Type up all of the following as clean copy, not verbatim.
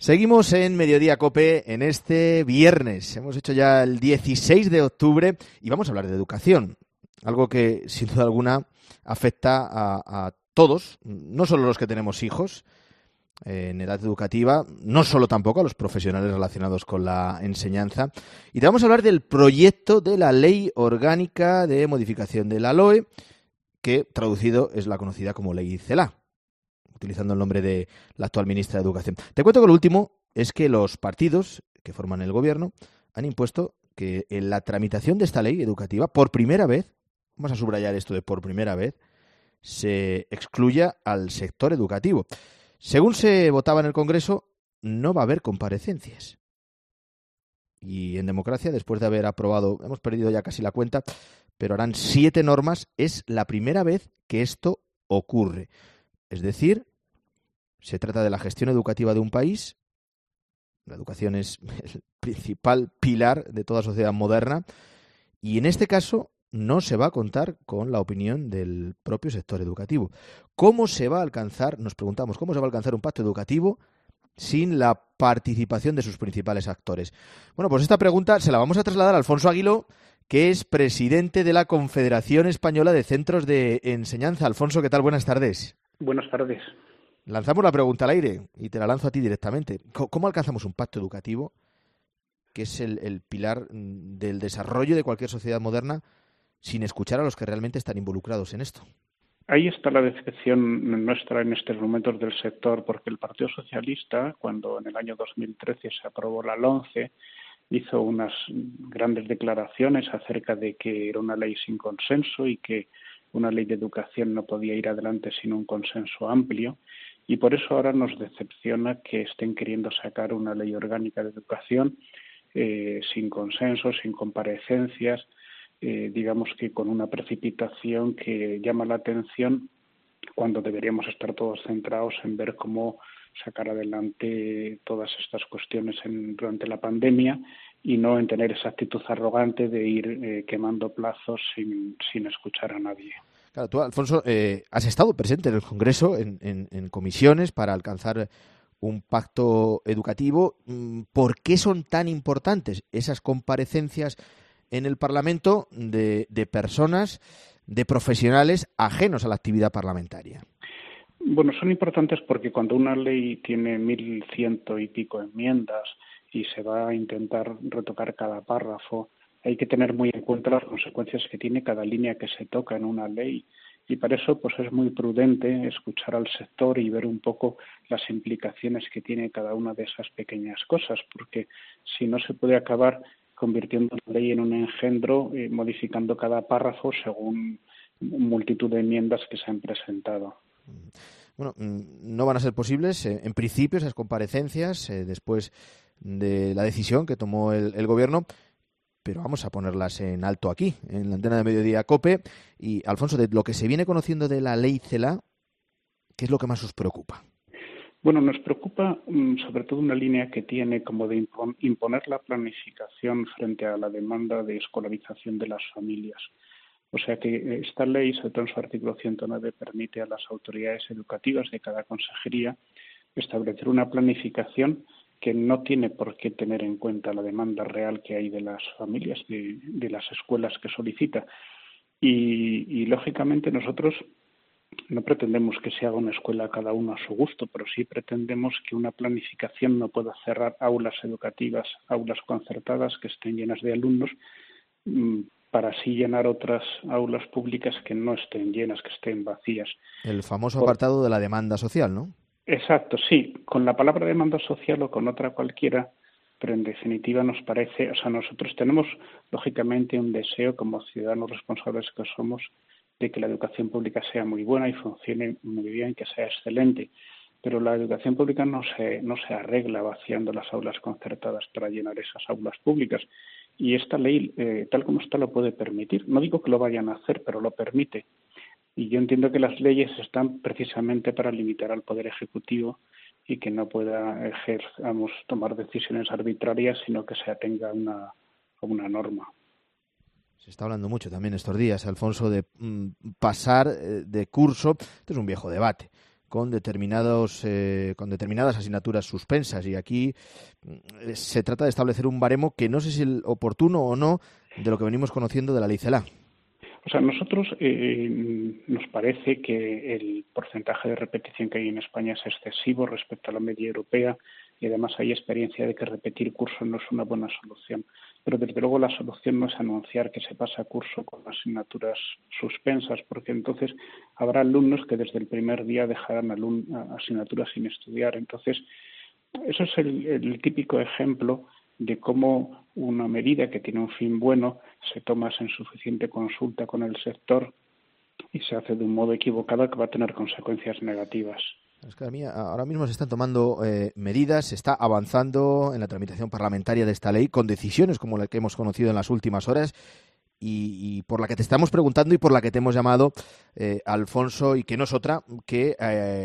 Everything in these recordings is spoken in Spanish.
Seguimos en Mediodía COPE en este viernes. Hemos hecho ya el 16 de octubre y vamos a hablar de educación. Algo que, sin duda alguna, afecta a todos, no solo los que tenemos hijos en edad educativa, no solo tampoco a los profesionales relacionados con la enseñanza. Y te vamos a hablar del proyecto de la Ley Orgánica de Modificación de la LOE, que traducido es la conocida como Ley CELA, utilizando el nombre de la actual ministra de Educación. Te cuento que lo último es que los partidos que forman el gobierno han impuesto que en la tramitación de esta ley educativa, por primera vez, vamos a subrayar esto de por primera vez, se excluya al sector educativo. Según se votaba en el Congreso, no va a haber comparecencias. Y en democracia, después de haber aprobado, hemos perdido ya casi la cuenta, pero harán 7 normas, es la primera vez que esto ocurre. Es decir, se trata de la gestión educativa de un país. La educación es el principal pilar de toda sociedad moderna y en este caso no se va a contar con la opinión del propio sector educativo. ¿Cómo se va a alcanzar, nos preguntamos, cómo se va a alcanzar un pacto educativo sin la participación de sus principales actores? Bueno, pues esta pregunta se la vamos a trasladar a Alfonso Aguiló, que es presidente de la Confederación Española de Centros de Enseñanza. Alfonso, ¿qué tal? Buenas tardes. Buenas tardes. Lanzamos la pregunta al aire y te la lanzo a ti directamente. ¿Cómo alcanzamos un pacto educativo, que es el pilar del desarrollo de cualquier sociedad moderna, sin escuchar a los que realmente están involucrados en esto? Ahí está la decepción nuestra en estos momentos del sector, porque el Partido Socialista, cuando en el año 2013 se aprobó la LOMCE, hizo unas grandes declaraciones acerca de que era una ley sin consenso y que una ley de educación no podía ir adelante sin un consenso amplio. Y por eso ahora nos decepciona que estén queriendo sacar una ley orgánica de educación sin consenso, sin comparecencias, digamos que con una precipitación que llama la atención cuando deberíamos estar todos centrados en ver cómo sacar adelante todas estas cuestiones durante la pandemia y no en tener esa actitud arrogante de ir quemando plazos sin escuchar a nadie. Claro, tú, Alfonso, has estado presente en el Congreso, en comisiones para alcanzar un pacto educativo. ¿Por qué son tan importantes esas comparecencias en el Parlamento de personas, de profesionales ajenos a la actividad parlamentaria? Bueno, son importantes porque cuando una ley tiene 1.100 y pico enmiendas y se va a intentar retocar cada párrafo, hay que tener muy en cuenta las consecuencias que tiene cada línea que se toca en una ley. Y para eso pues es muy prudente escuchar al sector y ver un poco las implicaciones que tiene cada una de esas pequeñas cosas, porque si no se puede acabar convirtiendo la ley en un engendro, modificando cada párrafo según multitud de enmiendas que se han presentado. Bueno, no van a ser posibles, en principio, esas comparecencias después de la decisión que tomó el Gobierno, pero vamos a ponerlas en alto aquí, en la antena de Mediodía COPE. Y, Alfonso, de lo que se viene conociendo de la Ley CELA, ¿qué es lo que más os preocupa? Bueno, nos preocupa sobre todo una línea que tiene como de imponer la planificación frente a la demanda de escolarización de las familias. O sea que esta ley, sobre todo en su artículo 109, permite a las autoridades educativas de cada consejería establecer una planificación que no tiene por qué tener en cuenta la demanda real que hay de las familias, de las escuelas que solicita. Y lógicamente nosotros no pretendemos que se haga una escuela cada uno a su gusto, pero sí pretendemos que una planificación no pueda cerrar aulas educativas, aulas concertadas que estén llenas de alumnos, para así llenar otras aulas públicas que no estén llenas, que estén vacías. El famoso apartado de la demanda social, ¿no? Exacto, sí, con la palabra demanda social o con otra cualquiera, pero en definitiva nos parece, o sea, nosotros tenemos lógicamente un deseo como ciudadanos responsables que somos de que la educación pública sea muy buena y funcione muy bien, que sea excelente, pero la educación pública no se arregla vaciando las aulas concertadas para llenar esas aulas públicas. Y esta ley, tal como está, lo puede permitir. No digo que lo vayan a hacer, pero lo permite. Y yo entiendo que las leyes están precisamente para limitar al Poder Ejecutivo y que no pueda tomar decisiones arbitrarias, sino que se atenga a una norma. Se está hablando mucho también estos días, Alfonso, de pasar de curso. Esto es un viejo debate. con determinadas asignaturas suspensas. Y aquí se trata de establecer un baremo que no sé si es oportuno o no de lo que venimos conociendo de la ley CELA. O sea, nosotros nos parece que el porcentaje de repetición que hay en España es excesivo respecto a la media europea y además hay experiencia de que repetir curso no es una buena solución. Pero desde luego la solución no es anunciar que se pasa curso con asignaturas suspensas, porque entonces habrá alumnos que desde el primer día dejarán asignaturas sin estudiar. Entonces, eso es el típico ejemplo de cómo una medida que tiene un fin bueno se toma sin suficiente consulta con el sector y se hace de un modo equivocado que va a tener consecuencias negativas. Es que ahora mismo se están tomando medidas, se está avanzando en la tramitación parlamentaria de esta ley con decisiones como la que hemos conocido en las últimas horas y por la que te estamos preguntando y por la que te hemos llamado, Alfonso, y que no es otra que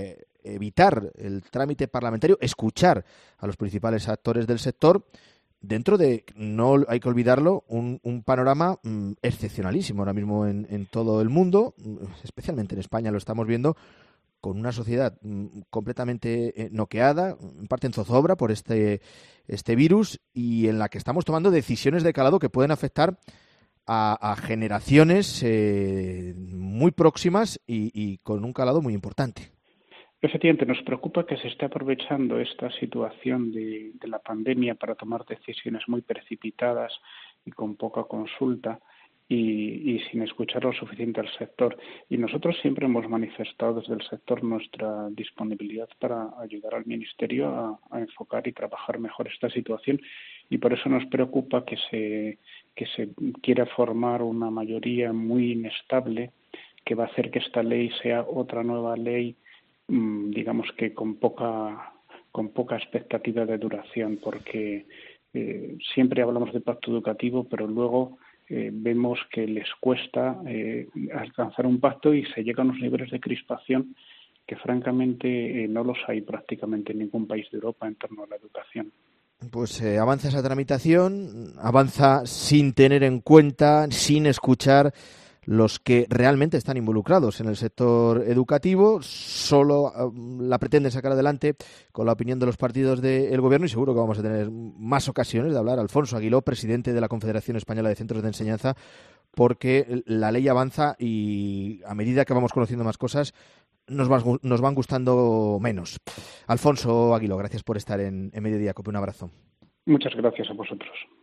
evitar el trámite parlamentario, escuchar a los principales actores del sector dentro de, no hay que olvidarlo, un panorama excepcionalísimo ahora mismo en todo el mundo, especialmente en España lo estamos viendo, con una sociedad completamente noqueada, en parte en zozobra por este virus y en la que estamos tomando decisiones de calado que pueden afectar a generaciones muy próximas y con un calado muy importante. Efectivamente, nos preocupa que se esté aprovechando esta situación de la pandemia para tomar decisiones muy precipitadas y con poca consulta y sin escuchar lo suficiente al sector. Y nosotros siempre hemos manifestado desde el sector nuestra disponibilidad para ayudar al Ministerio a enfocar y trabajar mejor esta situación y por eso nos preocupa que se quiera formar una mayoría muy inestable que va a hacer que esta ley sea otra nueva ley, digamos que con poca expectativa de duración, porque siempre hablamos de pacto educativo, pero luego vemos que les cuesta alcanzar un pacto y se llega a unos niveles de crispación que francamente no los hay prácticamente en ningún país de Europa en torno a la educación. Pues avanza esa tramitación, avanza sin tener en cuenta, sin escuchar los que realmente están involucrados en el sector educativo, solo la pretenden sacar adelante con la opinión de los partidos del gobierno y seguro que vamos a tener más ocasiones de hablar. Alfonso Aguiló, presidente de la Confederación Española de Centros de Enseñanza, porque la ley avanza y a medida que vamos conociendo más cosas nos van gustando menos. Alfonso Aguiló, gracias por estar en Mediodía Cope. Un abrazo. Muchas gracias a vosotros.